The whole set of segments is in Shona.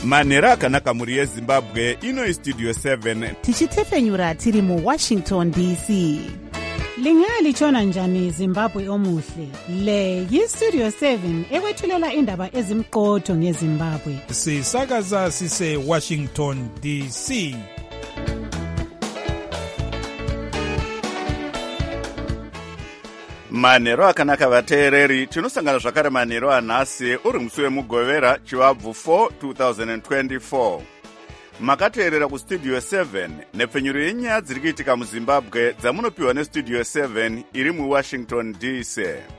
manhero akanaka mhuri yezimbabwe. Ino istudio 7 tichitefenyura tiri muwashington dc. Lingalitshona njani Zimbabwe omuhle? Le yistudio 7 ekwethulela indaba ezimqotho ngeZimbabwe. Sisakaza sise Washington DC. manhero akanaka vateereri. Tinosangana zvakare manhero anhasi uri musi wemugovera chivabvu 4 2024. Makateerera kustudio 7 nepfenyuro yenyaya dziri kuitika muzimbabwe dzamunopiwa nestudio 7 iri muwashington dc.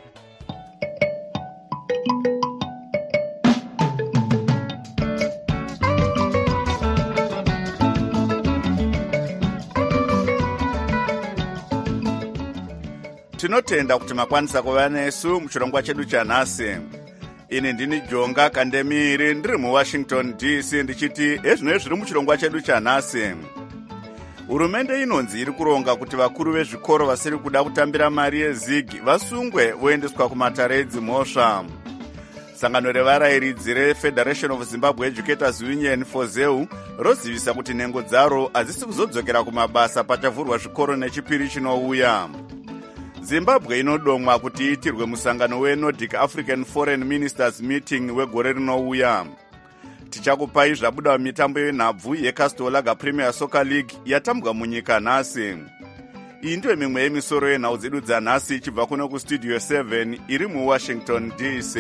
Tinotenda kuti makwanisa kuva nesu muchirongwa chedu chanhasi. Ini ndini Jonga Kandemiri ndiri muwashington dc ndichiti ezvino zviri muchirongwa chedu chanhasi. Hurumende inonzi iri kuronga kuti vakuru vezvikoro vasiri kuda kutambira mari yezigi vasungwe voendeswa kumatare edzimhosva. Sangano revarayiridzi reFederation of Zimbabwe Educators Union FOZEU rozivisa kuti nhengo dzaro hadzisi kuzodzokera kumabasa pachavhurwa zvikoro nechipiri chinouya. Zimbabwe inodomwa kuti iitirwe musangano weNordic African Foreign Ministers Meeting wegore rinouya. Tichakupai zvabuda mumitambo yenhabvu yeCastor Lager Premier Soccer League yatambwa munyika nhasi. Iyi ndiyo mimwe yemisoro yenhau dzedu dzanhasi ichibva kuno kustudio 7 iri muwashington dc.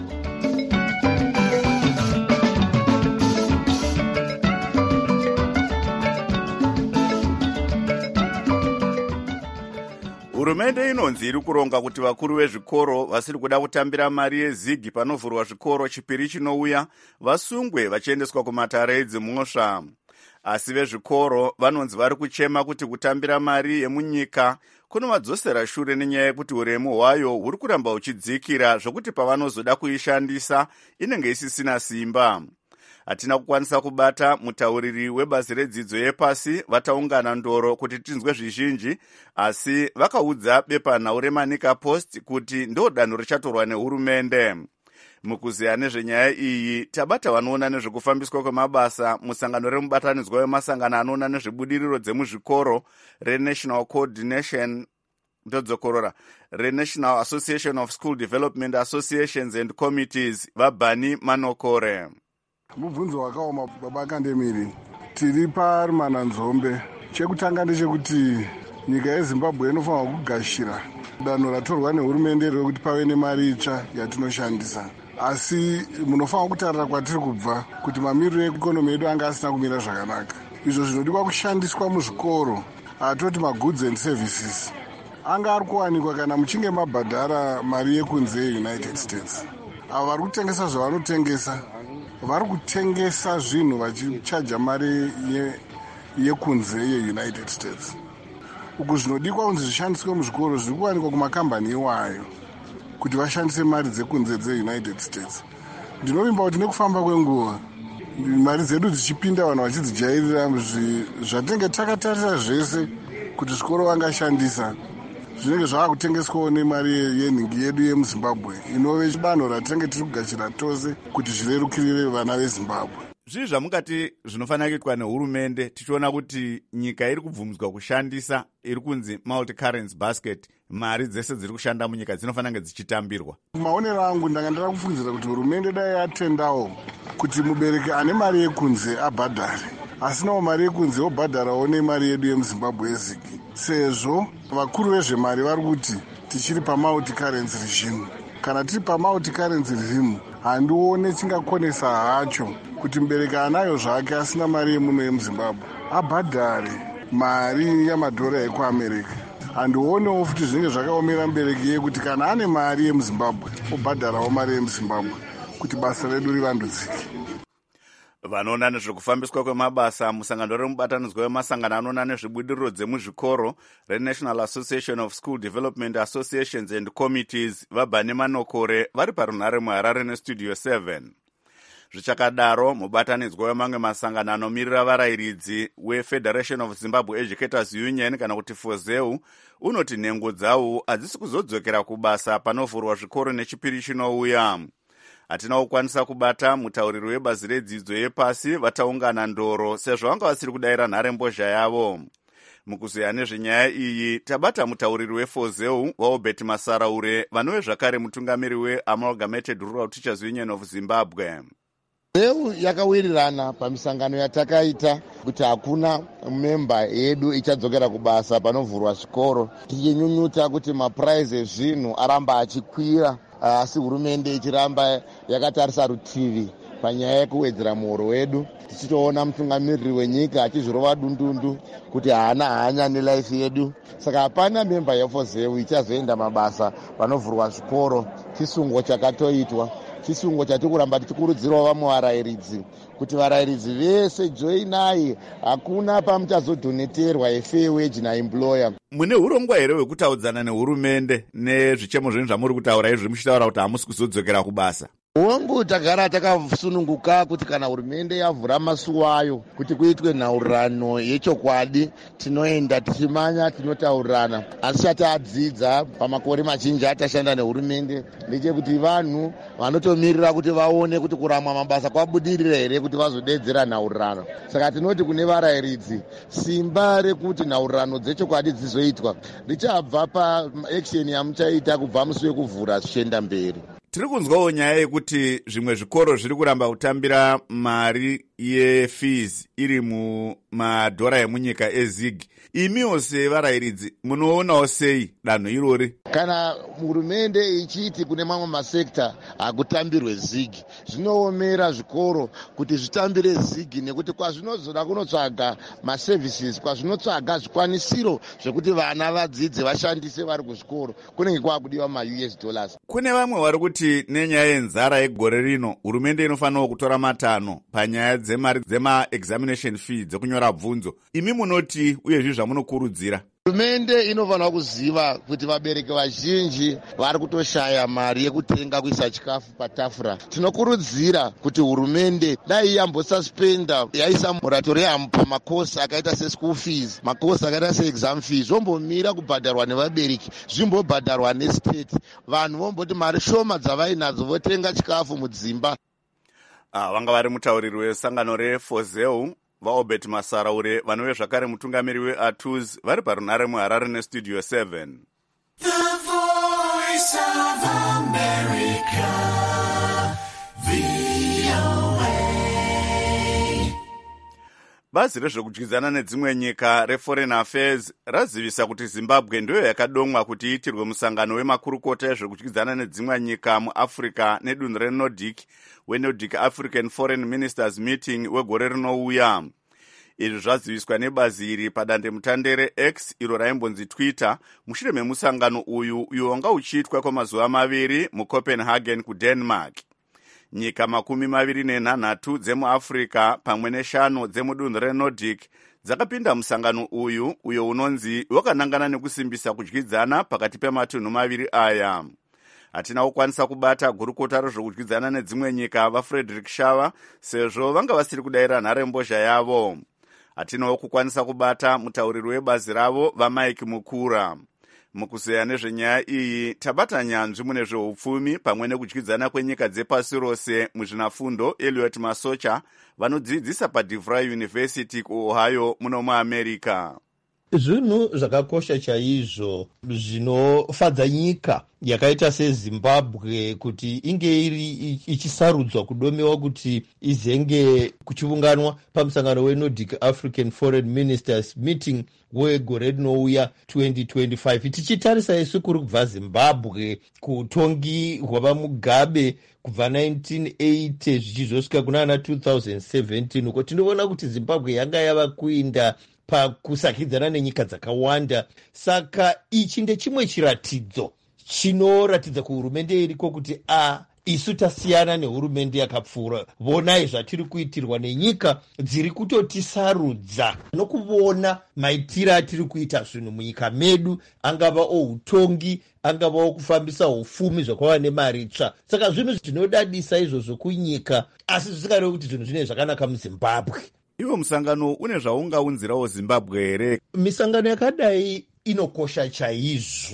Hurumende inonzi iri kuronga kuti vakuru vezvikoro vasiri kuda kutambira mari yezigi panovhurwa zvikoro chipiri chinouya vasungwe vachiendeswa kumatare edzimhosva. Asi vezvikoro vanonzi vari kuchema kuti kutambira mari yemunyika kunovadzosera shure nenyaya yekuti uremu hwayo huri kuramba huchidzikira zvokuti pavanozoda kuishandisa inenge isisina simba. Hatina kukwanisa kubata mutauriri webazi redzidzo yepasi vataungana ndoro kuti tinzwe zvizhinji, asi vakaudza bepanhau reManika Post kuti ndo danho richatorwa nehurumende. Mukuziya nezvenyaya iyi tabata vanoona nezvekufambiswa kwemabasa musangano remubatanidzwa wemasangano anoona nezvebudiriro dzemuzvikoro reNational Coordination ndodzokorora reNational Association of School Development Associations and Committees vaBani Manokore. Mubvunzo wakaoma baba Kandemiri. Tiri paRumana Nzombe. Chekutanga ndechekuti nyika yeZimbabwe inofanira kugashira danho ratorwa nehurumende rekuti pave nemari itsva yatinoshandisa. Asi munofanira kutarira kwatiri kubva kuti mamiriro ekonomi yedu anga asina kumira zvakanaka. Izvo zvinodiwa kushandiswa muzvikoro, atoti magoods and services, anga ari kuwanikwa kana muchinge mabhadhara mari yekunze yeUnited States. Ava vari kutengesa zvavanotengesa, vari kutengesa zvinhu vachichaja mari yekunze yeUnited States. Uku zvinodikwa kunzi zvishandiswe muzvikoro zviri kuwanikwa kumakambani iwayo kuti vashandise mari dzekunze dzeUnited States. Ndinovimba kuti nekufamba kwenguva mari dzedu dzichipinda vanhu vachidzijairira zvatinenge takatarira zvese kuti zvikoro vangashandisa zvinenge zvaakutengeswawo nemari yenhingi yedu yemuZimbabwe inove danho ratinenge tiri kugashira tose kuti zvirerukirire vana veZimbabwe. Zvii zvamukati zvinofanira kuitwa nehurumende tichiona kuti nyika iri kubvumidzwa kushandisa iri kunzi multi-currency basket, mari dzese dziri kushanda munyika dzinofanira kunge dzichitambirwa? Maonero angu ndanga ndara kufungidzira kuti hurumende dai yatendawo kuti mubereki ane mari yekunze abhadhare, asinawo mari yekunze obhadharawo nemari yedu yemuZimbabwe yezigi, sezvo vakuru vezvemari vari kuti tichiri pamulti-currency regime. Kana tiri pamulti-currency regime, handione chingakonesa hacho kuti mubereki anayo zvake asina mari yemuno yemuZimbabwe abhadhare mari yamadhora ekuAmerika. Handionewo futi zvinenge zvakaomera mubereki yekuti kana ane mari yemuZimbabwe obhadharawo mari yemuZimbabwe kuti basa redu rivandudzike. Vanoona nezvekufambiswa kwemabasa musangano remubatanidzwa wemasangano anoona nezvebudiriro dzemuzvikoro reNational Association of School Development Associations and Committees vaBani Manokore vari parunhare muHarare nestudio 7. Zvichakadaro mubatanidzwa wemamwe masangano anomirira varayiridzi weFederation of Zimbabwe Educators Union kana kuti FOZEU unoti nhengo dzawo hadzisi kuzodzokera kubasa panovhurwa zvikoro nechipiri chinouya. hatina kukwanisa kubata mutauriri webazi redzidzo yepasi vataungana ndoro sezvo vanga vasiri kudayira nharembozha yavo. Mukuzoya nezvenyaya iyi tabata mutauriri wefozeu waobert masaraure vanove zvakare mutungamiri weamalgamated rural teachers union of zimbabwe. Zeu yakawirirana pamisangano yatakaita kuti hakuna memba yedu ichadzokera kubasa panovhurwa zvikoro, tichinyunyuta kuti mapuraizi ezvinhu aramba achikwira, asi hurumende ichiramba yakatarisa rutivi panyaya yekuwedzera muhoro wedu, tichitoona mutungamiriri wenyika achizvirova dundundu kuti haana hanya nelaifi yedu. Saka hapana memba yefozeu ichazoenda mabasa panovhurwa zvikoro. Chisungo chakatoitwa, chisungo chatiri kuramba tichikurudzirawo vamwe varayiridzi kuti varayiridzi vese joinai, hakuna pamuchazodhoneterwa efair wage naemployer. Mune urongwa here hwekutaudzana nehurumende nezvichemo zvenyu zvamuri kutaura izvi muchitaura kuti hamusi kuzodzokera kubasa? Hongu tagara takasununguka kuti kana hurumende yavhura masuo ayo kuti kuitwe nhaurirano yechokwadi, tinoenda tichimanya, tinotaurirana. Asi chatadzidza pamakore machinji atashanda nehurumende ndechekuti vanhu vanotomirira kuti vaone kuti kuramwa mabasa kwabudirira here kuti vazodedzera nhaurirano. Saka tinoti kune varayiridzi, simba rekuti nhaurirano dzechokwadi dzizoitwa richabva paaction yamuchaita kubva musi wekuvhura zvichienda mberi. Tiri kunzwawo nyaya yekuti zvimwe zvikoro zviri kuramba kutambira mari yefees iri mumadhora emunyika ezig. Imiwo sevarayiridzi munoonawo sei danho irori? Kana hurumende ichiti kune mamwe masekta hakutambirwe zig, zvinoomera zvikoro kuti zvitambire zig, nekuti kwazvinozoda kunotsvaga maservices, kwazvinotsvaga zvikwanisiro zvekuti vana vadzidze vashandise vari kuzvikoro, kunenge kwakudiwa ma$US. Kune vamwe vari kuti nenyaya yenzara yegore rino hurumende inofanira kutora matanho panyaya dzemari dzema-examination fee dzekunyora bvunzo. Imi munoti uyezvi zvamunokurudzira? Hurumende inofanira kuziva kuti vabereki vazhinji vari kutoshaya mari yekutenga kuisa chikafu patafura. Tinokurudzira kuti hurumende dai yambosuspenda yaisa moratorium pamakosi akaita seschool fees, makosi akaita seexam fees, zvombomira kubhadharwa nevabereki, zvimbobhadharwa nestate. Vanhu vomboti mari shoma dzavainadzo votenga chikafu mudzimba. Vanga vari mutauriri wesangano refozeu vaobert masaraure vanove zvakare mutungamiri weatus vari parunare muharare nestudio 7. The Voice of America, VOA. Bazi rezvekudyidzana nedzimwe nyika reForeign Affairs razivisa kuti Zimbabwe ndiyo yakadomwa kuti iitirwe musangano wemakurukota ezvekudyidzana nedzimwe nyika muAfrica nedunhu reNordic weNordic African Foreign Ministers Meeting wegore rinouya. Izvi zvaziviswa nebazi iri padandemutande reX iro raimbonzi Twitter mushure memusangano uyu wanga uchiitwa kwamazuva 2 muCopenhagen kuDenmark. Nyika 26 dzemuAfrica pamwe ne5 dzemudunhu reNordic dzakapinda musangano uyo unonzi wakanangana nekusimbisa kudyidzana pakati pematunhu maviri aya. Hatina kukwanisa kubata gurukota rezvekudyidzana nedzimwe nyika vaFrederick Shava sezvo vanga vasiri kudayira nharembozha yavo. Hatinawo kukwanisa kubata mutauriri webazi ravo vaMike Mukura. Mukuzeya nezvenyaya iyi tabata nyanzvi mune zveupfumi pamwe nekudyidzana kwenyika dzepasi rose muzvinafundo Elliot Masocha vanodzidzisa paDeVry University kuOhio muno muAmerica. Zvinhu zvakakosha chaizvo zvinofadza nyika yakaita seZimbabwe kuti inge ichisarudzwa kudomewa kuti izenge kuchiunganwa pamusangano weNordic African Foreign Ministers Meeting wegore rinouya 2025. Tichitarisa isu kuri kubva Zimbabwe kutongi hwavaMugabe kubva 1980 zvichizosvika kunana 2017 uko tinoona kuti Zimbabwe yanga yava kuinda pakusakidzana nenyika dzakawanda. Saka ichi ndechimwe chiratidzo chinoratidza kuhurumende iriko kuti isu tasiyana nehurumende yakapfuura. Vonai zvatiri kuitirwa nenyika dziri kutotisarudza nokuona maitiro atiri kuita zvinhu munyika medu, angava outongi, angava okufambisa ufumi zvakava nemari tsva. Saka zvinhu zvinodadisa izvozvo kunyika, asi zvisingarevi kuti zvinhu zvine zvakanaka muZimbabwe. Iwo musangano une zvaungaunzirawo Zimbabwe here? Misangano yakadai inokosha chaizvo.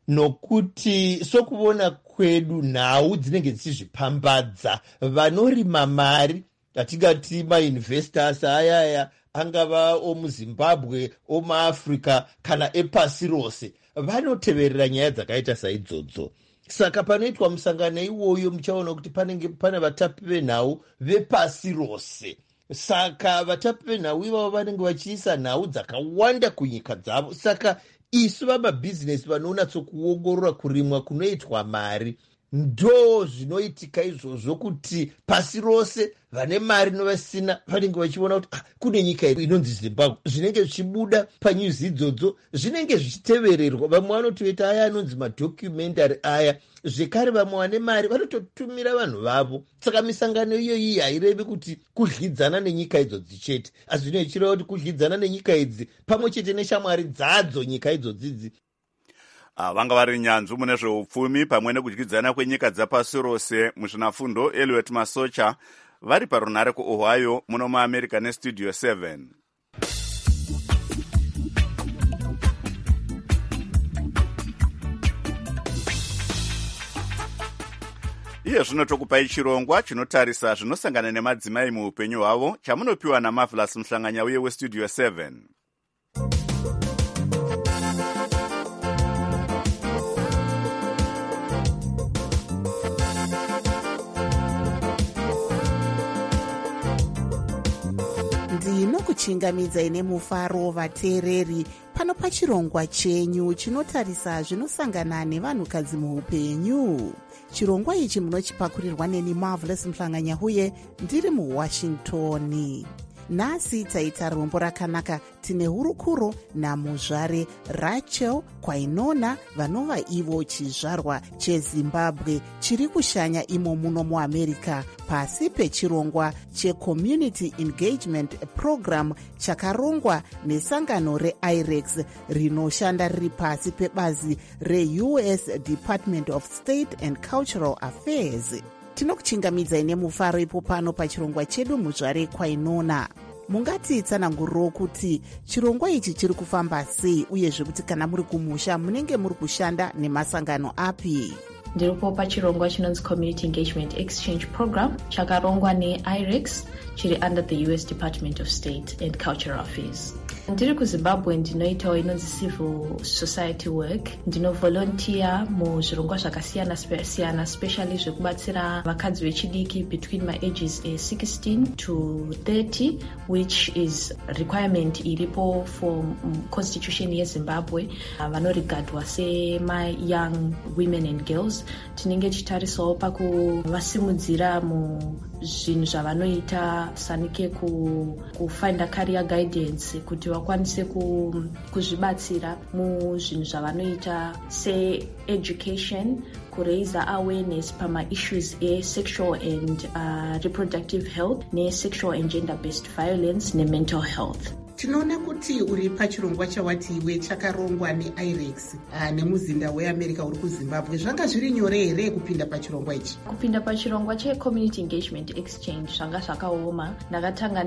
nokuti sokuona kwedu nhau dzinenge dzichizvipambadza vanorima mari atingati mainvestors ayaya angava omuzimbabwe omuafrica kana epasi rose vanoteverera nyaya dzakaita saidzodzo. Saka panoitwa musangano iwoyo muchaona kuti panenge pane vatapi venhau vepasi rose. Saka vatapi venhau ivavo vanenge vachiisa nhau dzakawanda kunyika dzavo. Saka isu vamabhizinesi vanonatsokuongorora kurimwa kunoitwa mari ndo zvinoitika izvozvo kuti pasi rose vane mari novasina vanenge vachiona kuti kune nyika inonzi Zimbabwe zvinenge zvichibuda panyuzi idzodzo zvinenge zvichitevererwa. Vamwe vanotoita aya anonzi madocumentary aya, zvekare vamwe vane mari vanototumira vanhu vavo. Saka misangano iyoyi hairevi kuti kudyidzana nenyika idzodzi chete, asi zvino ichireva kuti kudyidzana nenyika idzi pamwe chete neshamwari dzadzo nyika idzodzidzi. Vanga vari nyanzvi mune zveupfumi pamwe nekudyidzana kwenyika dzapasi rose muzvinafundo Eliot Masocha vari parunhare kuOhio muno muAmerica neStudio 7. Iye zvino tokupai chirongwa chinotarisa zvinosangana nemadzimai muupenyu hwavo chamunopiwa naMarvelous Muhlanganya uye weStudio 7. ndinokuchingamidzai nemufaro vateereri pano pachirongwa chenyu chinotarisa zvinosangana nevanhukadzi muupenyu. Chirongwa ichi munochipakurirwa neni Marvelous Muhlanganya uye ndiri muWashington. Nhasi taita rombo rakanaka. Tine hurukuro namuzvare Rachel Kwainona vanova ivo chizvarwa cheZimbabwe chiri kushanya imo muno muAmerica pasi pechirongwa cheCommunity Engagement Program chakarongwa nesangano reIREX rinoshanda riri pasi pebazi reUS Department of State and Cultural Affairs. Tinokuchingamidzai nemufaro ipo pano pachirongwa chedu muzvare Kwainona. Mungati tsananguriro kuti chirongwa ichi chiri kufamba sei uyezve kuti kana muri kumusha munenge muri kushanda nemasangano api? Ndiripo pachirongwa chinonzi Community Engagement Exchange Program chakarongwa neIREX chiri under the US Department of State and Cultural Affairs. Ndiri kuZimbabwe ndinoitawo inonzi civil society work. Ndinovolunteer muzvirongwa zvakasiyana-siyana, especially zvekubatsira vakadzi vechidiki between my ages 16 to 30, which is requirement iripo for constitution yeZimbabwe vanorigadwa sema young women and girls. Tinenge tichitarisawo pakuvasimudzira muzvinhu zvavanoita sanike kufind career guidance kuti vakwanise kuzvibatsira muzvinhu zvavanoita se-education, kuraise awareness pama-issues e-sexual and reproductive health, ne-sexual and gender-based violence, ne-mental health. Tinoona kuti uri pachirongwa chawati iwe chakarongwa neIREX nemuzinda weAmerica uri kuZimbabwe. Zvanga zviri nyore here kupinda pachirongwa ichi? Kupinda pachirongwa cheCommunity Engagement Exchange zvanga zvakaoma. Ndakatanga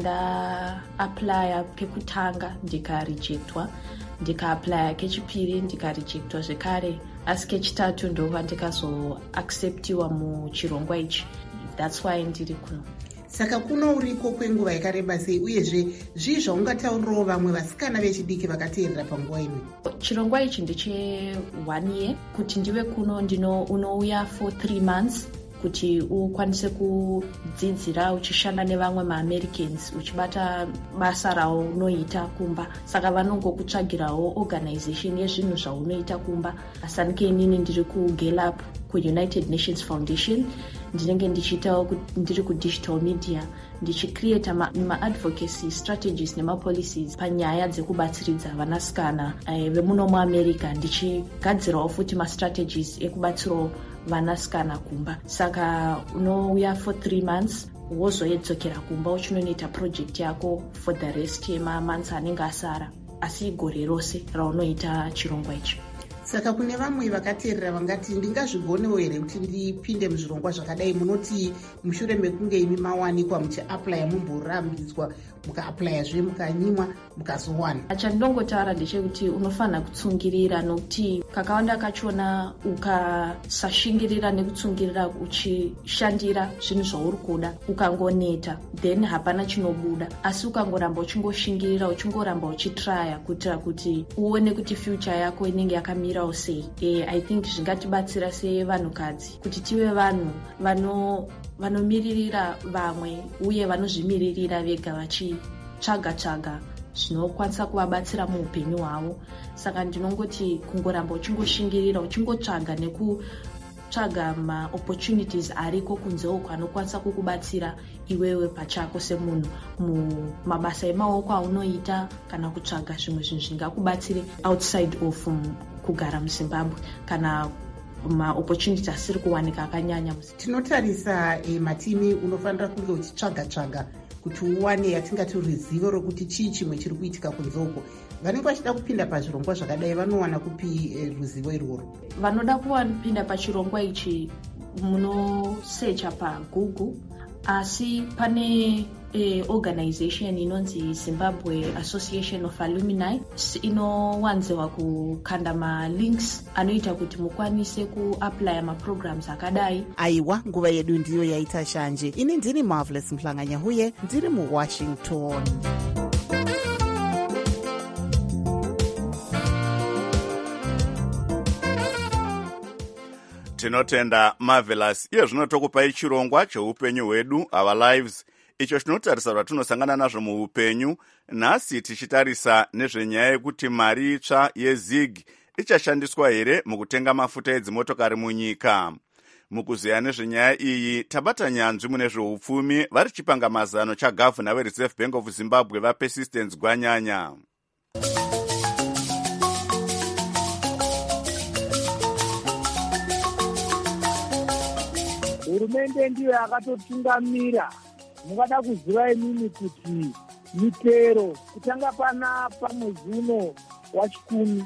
ndaaplya pekutanga ndikarejectwa, ndikaaplya kechipiri ndikarejectwa zvekare, asi kechitatu ndova ndikazoacceptiwa muchirongwa ichi. That's why ndiri kuno. Saka kuno uriko kwenguva yakareba sei uyezve zvii zvaungataurirawo vamwe vasikana vechidiki vakateerera panguva ino? Chirongwa ichi ndeche 1 year. Kuti ndive kuno unouya for 3 months kuti ukwanise kudzidzira uchishanda nevamwe maAmericans uchibata basa raunoita kumba. Saka vanongokutsvagirawo organization yezvinhu zvaunoita kumba. Asanike inini ndiri kuGallup kuUnited Nations Foundation. Ndinenge ndichiitawo ndiri kudigital media ndichicreata ma-advocacy strategies nema-policies panyaya dzekubatsiridza vanasikana vemuno muAmerica, ndichigadzirawo futi ma-strategies ekubatsirawo vanasikana kumba. Saka unouya for 3 months wozoedzokera kumba uchinoita project yako for the rest yema-months anenge asara, asi igore rose raunoita chirongwa ichi. saka kune vamwe vakateerera vangati ndingazvigonewo here kuti ndipinde muzvirongwa zvakadai. Munoti mushure mekunge imi mawanikwa muchiaplya mumborambidzwa mukaaplyazve mukanyimwa mukazowana? Chandinongotaura ndechekuti unofanira kutsungirira, nokuti kakawanda kachona ukasashingirira nekutsungirira uchishandira zvinhu zvauri kuda ukangoneta then hapana chinobuda. Asi ukangoramba uchingoshingirira uchingoramba uchitraya kuitira kuti uone kuti future yako inenge yakamirawo sei. I think zvingatibatsira sevanhukadzi kuti tive vanhu vanomiririra vamwe uye vanozvimiririra vega vachitsvaga zvinokwanisa kuvabatsira muupenyu hwavo. Saka ndinongoti kungoramba uchingoshingirira uchingotsvaga nekutsvaga maopportunities ariko kunzeuko anokwanisa kukubatsira iwewe pachako semunhu mumabasa emaoko aunoita kana kutsvaga zvimwe zvinhu zvingakubatsire outside of kugara muZimbabwe kana maopportunities asiri kuwanika akanyanya. Tinotarisa matimi unofanira kunge uchitsvaga kuti uwane yatingati ruzivo rokuti chii chimwe chiri kuitika kunze uko. Vanenge vachida kupinda pazvirongwa zvakadai vanowana kupi ruzivo irworwo? Vanoda kupinda pachirongwa ichi munosecha paGoogle, asi pane organization inonzi Zimbabwe Association of Alumni inowanzewa kukanda malinks anoita kuti mukwanise kuaplya maprograms akadai. Aiwa, nguva yedu ndiyo yaita shanje. Ini ndini Marvelous Mhlanganya-Huye, ndiri muWashington. Tinotenda Marvelous. Iye zvino tokupai chirongwa cheupenyu hwedu, Our Lives, icho chinotarisa zvatinosangana nazvo muupenyu. Nhasi tichitarisa nezvenyaya yekuti mari itsva yeZig ichashandiswa here mukutenga mafuta edzimotokari munyika. Mukuziya nezvenyaya iyi tabata nyanzvi mune zveupfumi vari chipangamazano chagavhuna weReserve Bank of Zimbabwe vaPersistence Gwanyanya. Hurumende ndiyo yakatotungamira. Mungada kuziva imini kuti mitero kutanga panapa mwezi uno wa10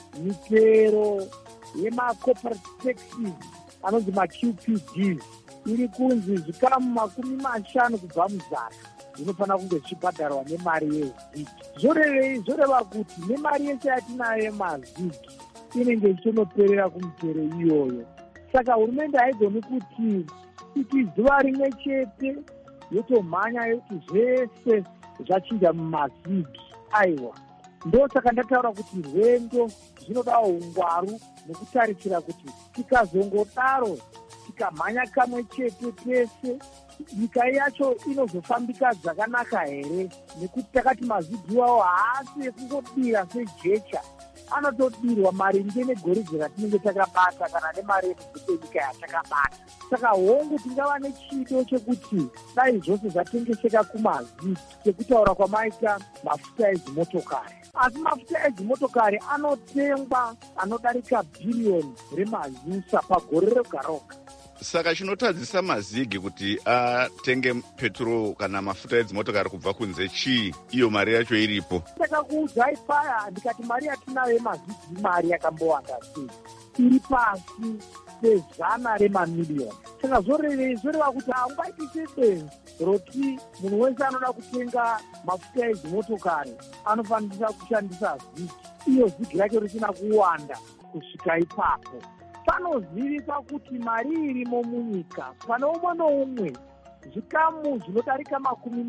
mitero yemacorporate taxes anonzi maQPDs iri kunzi zvikamu 50 kubva muzana zvinofanira kunge zvichibhadharwa nemari yeZig. Zvoreva kuti nemari yese yatinayo yemaZig inenge ichinoperera kumitero iyoyo. Saka hurumende haigoni kuti zuva rimwe chete yotomhanya yoti zvese zvachinja mumaZig. Aiwa, ndosaka ndataura kuti rwendo zvinodawo ungwaru nekutarisira kuti tikazongodaro tikamhanya kamwe chete tese nyika yacho inozofambika zvakanaka here, nekuti takati maZig iwawo haasi ekungodira sejecha, anotodirwa maringe negoridhe ratinenge takabata kana nemari yekubva nyika yatakabata. Saka hongu tingava nechido chekuti dai zvose zvatengeseka kumaZig sekutaura kwamaita mafuta edzimotokari. Asi mafuta edzimotokari anotengwa anodarika bhiriyoni remazusa pagore roga roga. Saka chinotadzisa maZig kuti atenge petrol kana mafuta edzimotokari kubva kunze chii, iyo mari yacho iripo? Ndakakuudzai paya ndikati mari yatinayo yemaZig mari yakambowanda sei, iri pasi pe100 remamiliyoni. Saka zoreva kuti haungaitise benzi roti munhu wese anoda kutenga mafuta edzimotokari anofanira kushandisa Zig. Iyo Zig racho risina kuwanda kusvika ipapo. Panozivikanwa kuti mari irimo munyika pane umwe noumwe zvikamu zvinodarika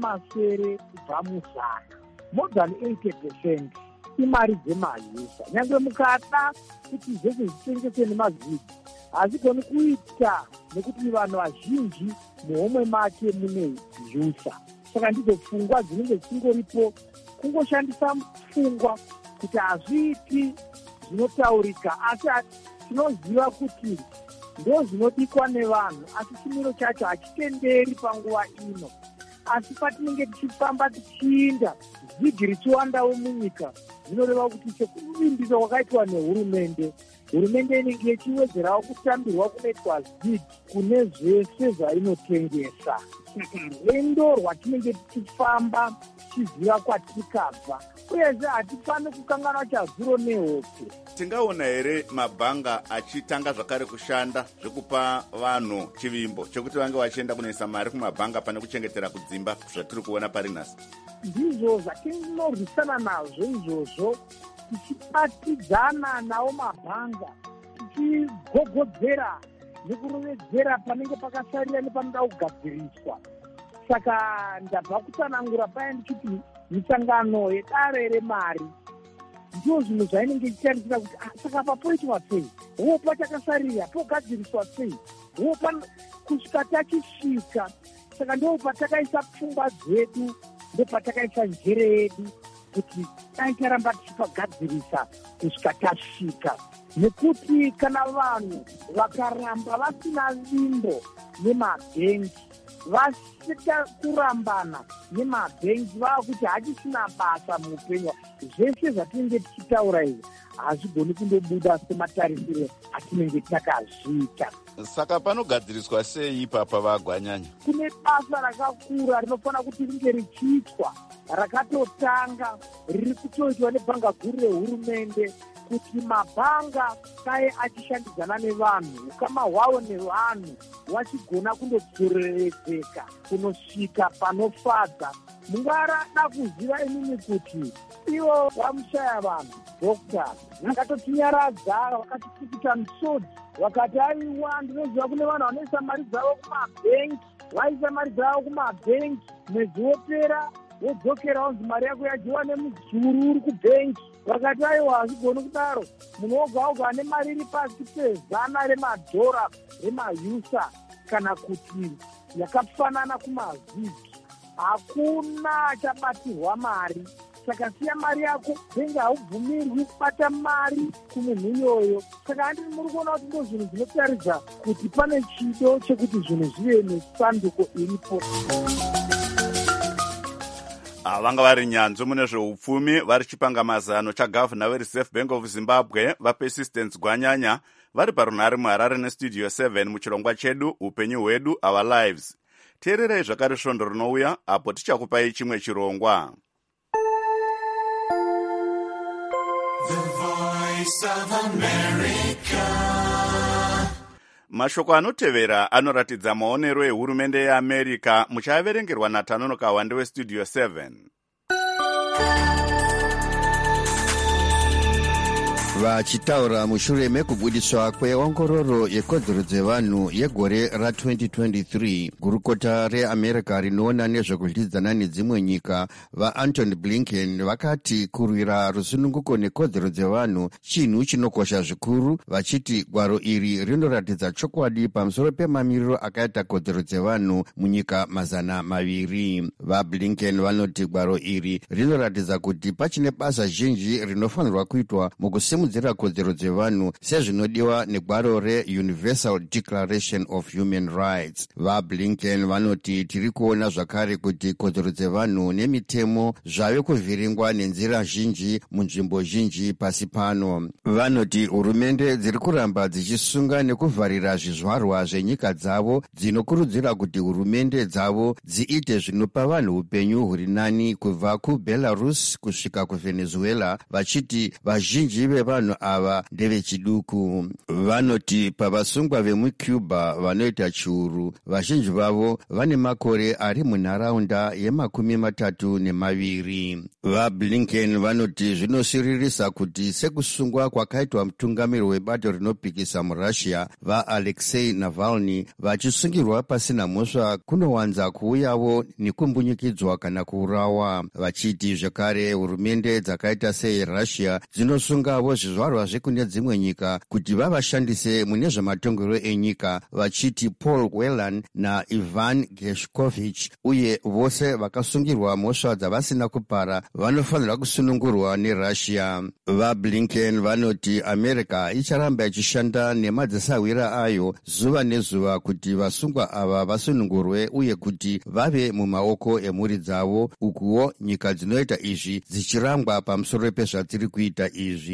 80 kubva muzana, more than 80% imari dzemazusa. Nyange mukada kuti zvese zvitengese nemaZig hazigoni kuita nekuti vanhu vazhinji muhomwe make mune zusa. Saka ndidzo pfungwa dzinenge dzingoripo, kungoshandisa pfungwa kuti hazviiti zvinotaurika, asi tinoziva kuti ndo zvinodikwa nevanhu, asi chimiro chacho hachitenderi panguva ino. Asi patinenge tichifamba tichiinda Zig richiwandawo munyika, zvinoreva kuti sekuvimbisa kwakaitwa nehurumende hurumende inenge ichiwedzerawo kutambirwa kunoitwa zid kune zvese zvainotengesa. Rwendo rwatinenge tichifamba tichiziva kwatikabva, uyezve hatifaniri kukanganwa chazuro nehope. Tingaona here mabhanga achitanga zvakare kushanda zvekupa vanhu chivimbo chekuti vange vachienda kunoisa mari kumabhanga pane kuchengetera kudzimba zvatiri kuona pari nhasi? Ndizvo zvatinorwisana nazvo izvozvo, tichibatidzana nawo mabhanga, tichigogodzera nekurovedzera panenge pakasarira nepanoda kugadziriswa. Saka ndabva kutsanangura paya ndichiti misangano yedare remari ndiyo zvinhu zvainenge ichitarisira kuti saka papoitwa sei, wopa chakasarira pogadziriswa sei, wopa kusvika tachisvika. Saka ndo patakaisa pfungwa dzedu, ndopatakaisa njere yedu kuti taicharamba tichipagadzirisa kusvika tasvika. Nekuti kana vanhu vakaramba vasina vimbo nemabhengi, vasita kurambana nemabhengi, vakuti hachisina basa muupenyu, zvese zvatinenge tichitaura izvi hazvigoni kundobuda sematarisiro atinenge takazviita. Saka panogadziriswa sei ipapa vaGwanyanya? Kune basa rakakura rinofanira kuti ringe richiitwa, rakatotanga riri kutoitwa nebhanga guru rehurumende, kuti mabhanga kai achishandidzana nevanhu, ukama hwavo nevanhu wachigona kundodzorerekeka kunosvika panofadza. Mungarada kuziva inini kuti ivo vamushaya vanhu dokta vakatotinyaradza, vakatipikita misodzi, vakati aiwa ndinoziva kune vanhu vanoisa mari dzavo kumabhengi, vaisa mari dzavo kumabhengi, mwedzi wopera wodzokera wanzi mari yako yadyiwa nemuzuru uri kubhengi. Vakati aiwa hazvigoni kudaro, munhu oga oga ane mari iri pasi pe100 remadhora remausa kana kuti yakafanana kumazigi, hakuna achabatirwa mari. Saka siya mari yako, bhengi haubvumirwi kubata mari kumunhu iyoyo. Saka handiri muri kuona kuti ndo zvinhu zvinotaridza kuti pane chido chekuti zvinhu zvive nesanduko iripo. Vanga vari nyanzvi mune zveupfumi vari chipanga mazano chagavhuna weReserve Bank of Zimbabwe vaPersistence Gwanyanya vari parunhare muHarare nestudio 7 muchirongwa chedu upenyu hwedu our lives. Teererai zvakare svondo rinouya apo tichakupai chimwe chirongwa. The Voice of America. Mashoko anotevera anoratidza maonero ehurumende yeAmerica, muchaverengerwa naTanono Kawande westudio 7. Vachitaura mushure mekubudiswa kweongororo yekodzero dzevanhu yegore ra2023, gurukota reAmerica rinoona nezvekudyidzana nedzimwe nyika vaAntony Blinken vakati kurwira rusununguko nekodzero dzevanhu chinhu chinokosha zvikuru, vachiti gwaro iri rinoratidza chokwadi pamusoro pemamiriro akaita kodzero dzevanhu munyika 200. VaBlinken vanoti gwaro iri rinoratidza kuti pachine basa zhinji rinofanirwa kuitwa mukusimudzira kodzero dzevanhu sezvinodiwa negwaro reUniversal Declaration of Human Rights. VaBlinken vanoti tiri kuona zvakare kuti kodzero dzevanhu nemitemo zvave kuvhiringwa nenzira zhinji munzvimbo zhinji pasi pano. Vanoti hurumende dziri kuramba dzichisunga nekuvharira zvizvarwa zvenyika dzavo, dzinokurudzira kuti hurumende dzavo dziite zvinopa vanhu upenyu huri nani kubva kuBelarus kusvika kuVenezuela, vachiti vazhinji vevanhu ava ndevechiduku. Vanoti pavasungwa vemuCuba vanoita chiuru, vazhinji vavo vane makore ari munharaunda ye32. VaBlinken vanoti zvinosiririsa kuti sekusungwa kwakaitwa mutungamiri webato rinopikisa muRussia vaAlexei Navalny vachisungirwa pasina mhosva kunowanza kuuyawo nekumbunyikidzwa kana kuurawa. Vachiti zvekare hurumende dzakaita seRussia dzinosungavo zvizvarwa zvekune dzimwe nyika kuti vavashandise mune zvematongero enyika, vachiti Paul Whelan naIvan Gershkovich, uye vose vakasungirwa mhosva dzavasina kupara vanofanirwa kusunungurwa neRussia. VaBlinken vanoti America icharamba ichishanda nemadzisawira ayo zuva nezuva kuti vasungwa ava vasunungurwe uye kuti vave mumaoko emhuri dzavo, ukuwo nyika dzinoita izvi dzichirangwa pamusoro pezvatiri kuita izvi.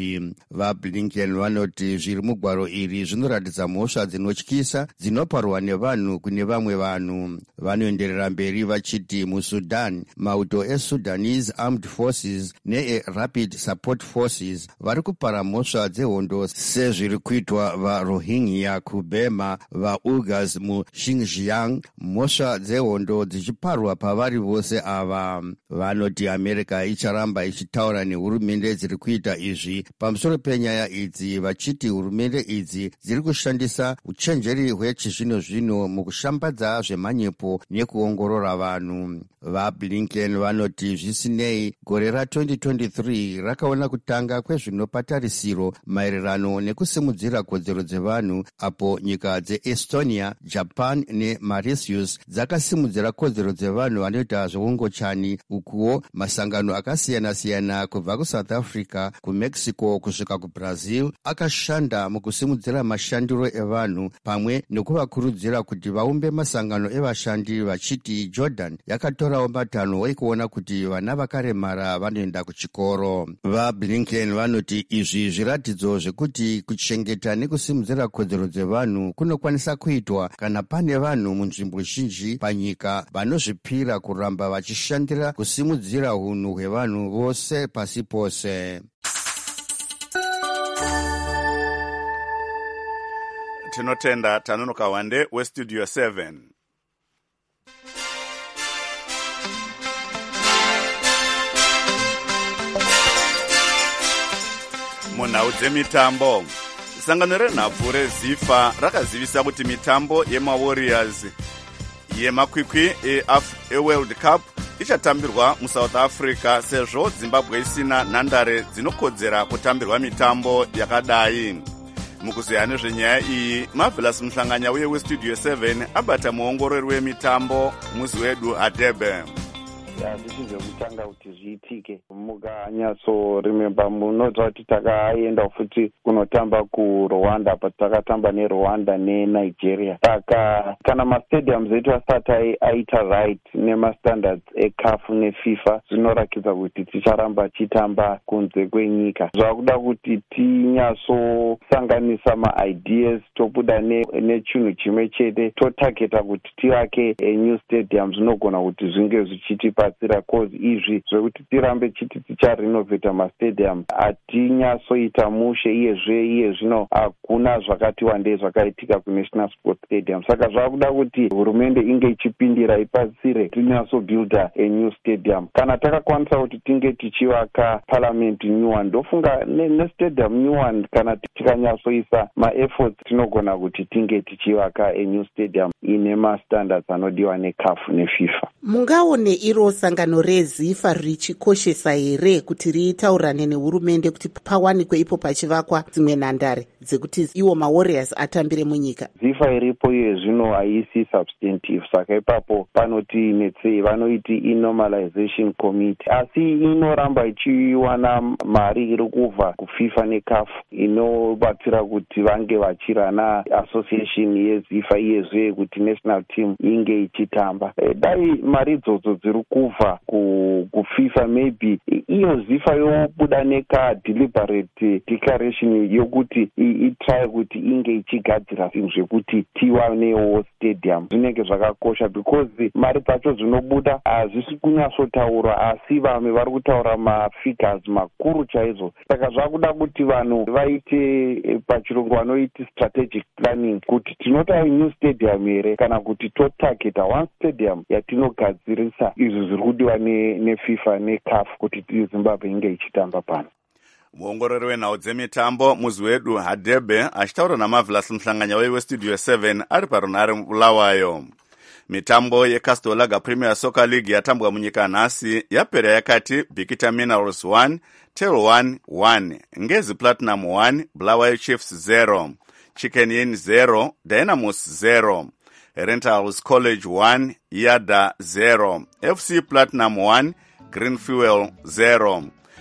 VaBlinken vanoti zviri mugwaro iri zvinoratidza mhosva dzinotyisa dzinoparwa nevanhu kune vamwe vanhu. Vanoenderera mberi vachiti muSudan, mauto eSudanese Armed Forces neeRapid Support Forces vari kupara mhosva dzehondo sezviri kuitwa vaRohingya kuBurma, vaUighurs muXinjiang, mhosva dzehondo dzichiparwa pavari vose ava. Vanoti America icharamba ichitaura nehurumende dziri kuita izvi pamusoro penyaya idzi, vachiti hurumende idzi dziri kushandisa uchenjeri hwechizvino-zvino mukushambadza zvemhanyepo nekuongorora vanhu. VaBlinken vanoti zvisinei, gore ra2023 rakaona kutanga kwezvinopatarisiro maererano nekusimudzira kodzero dzevanhu, apo nyika dzeEstonia, Japan neMauritius dzakasimudzira kodzero dzevanhu vanoita zveungochani. Ukuwo masangano akasiyana-siyana kubva kuSouth Africa, kuMexico kusvika kuBrazil akashanda mukusimudzira mashandiro evanhu pamwe nekuvakurudzira kuti vaumbe masangano evashandi, vachiti Jordan yakatorawo matanho ekuona kuti vana vakaremara vanoenda kuchikoro. VaBlinken vanoti izvi zviratidzo zvekuti kuchengeta nekusimudzira kodzero dzevanhu kunokwanisa kuitwa kana pane vanhu munzvimbo zhinji panyika vanozvipira kuramba vachishandira kusimudzira unhu hwevanhu vose pasi pose. Tinotenda Tanunuka Wande weStudio 7. Munhau dzemitambo, sangano renhabvu reZIFA rakazivisa kuti mitambo yemaWarriors yemakwikwi eWorld Cup ichatambirwa muSouth Africa sezvo Zimbabwe isina nhandare dzinokodzera kutambirwa mitambo yakadai. Mukuzeya nezvenyaya iyi, Marvelous Mhlanganya uye weStudio 7 abata muongorori wemitambo muzi wedu Hadebe. Zvichizokutanga kuti zviitike mukanyatso remember munodza kuti takaenda futi kunotamba kuRwanda patakatamba neRwanda neNigeria. Saka kana mastadiums etu asati aita right nemastandards eCAF neFIFA zvinorakidza kuti ticharamba chitamba kunze kwenyika. Zvakuda kuti tinyatsosanganisa maideas tobuda nechinhu chimwe chete totargeta kuti tivake new stadiums zvinogona kuti zvinge zvichitipa cause izvi zvekuti tirambe chiti ticharenovata mastadium atinyatsoita mushe iye zvino hakuna zvakati wandei zvakaitika kuNational Sports Stadium. Saka zvakuda kuti hurumende inge ichipindira ipatsire tinyatsobuilda new stadium. Kana takakwanisa kuti tinge tichivaka parliament new one, ndofunga nestadium new one kana tikanyatsoisa maefforts tinogona kuti tinge tichivaka new stadium ine mastandards anodiwa neCAF neFIFA. Mungaone iro sangano reZIFA richikoshesa here kuti ritaurane nehurumende kuti pawanikwe ipo pachivakwa dzimwe nhandare dzekuti iwo maWarriors atambire munyika? ZIFA iripo iye zvino haisi substantive, saka ipapo panoti netsei vanoiti normalization committee, asi inoramba ichiwana mari iri kubva kuFIFA neCAF inobatsira kuti vange vachirana association yeZIFA iyezve kuti national team inge ichitamba. Dai mari idzodzo dziri kubva kuFIFA maybe iyo ZIFA yobuda neka deliberate declaration yokuti itry kuti inge ichigadzira zvinhu zvekuti tiwanewo stadium. Zvinenge zvakakosha because mari dzacho dzinobuda hazvisi kunyatsotaurwa, asi vamwe vari kutaura mafigures makuru chaizvo. Saka zvakuda kuti vanhu vaite pachirungu vanoiti strategic planning kuti tinota new stadium here kana kuti totargeta one stadium yatinogadzirisa izvi zviri kudiwa neFIFA neCAF kuti Zimbabwe inge ichitamba pano. Muongorori wenhau dzemitambo muzi wedu Hadebe achitaura naMarvelous Mhlanganya weStudio 7 ari parunare Bulawayo. Mitambo yeCastor Lager Premier Soccer League yatambwa munyika nhasi yapera yakati Bikita Minerals 1, Tel 1, Ngezi Platinum 1, Bulawayo Chiefs 0, Chicken Inn 0, Dynamos 0, Rentals College 1, Yada 0, FC Platinum 1, Green Fuel 0,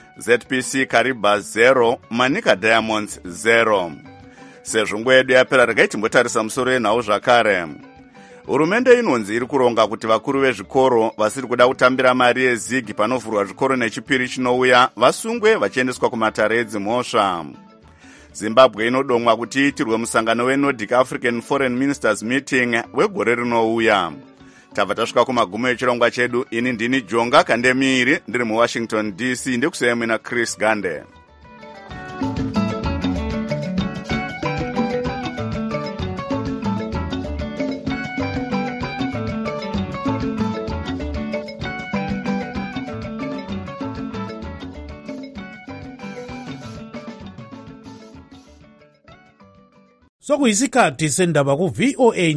ZPC Karibas 0, Manika Diamonds 0. Sezvo nguva yedu yapera regai timbotarisa musoro yenhau zvakare. Hurumende inonzi iri kuronga kuti vakuru vezvikoro vasiri kuda kutambira mari yezigi panovhurwa zvikoro nechipiri chinouya vasungwe vachiendeswa kumatare edzimhosva. zimbabwe inodomwa kuti iitirwe musangano weNordic African Foreign Ministers Meeting wegore rinouya. Tabva tasvika kumagumo echirongwa chedu. Ini ndini Jonga Kandemiri ndiri muWashington DC, ndikusiyemwe naChris Gande. Sokuyisikhathi sendaba ku VOA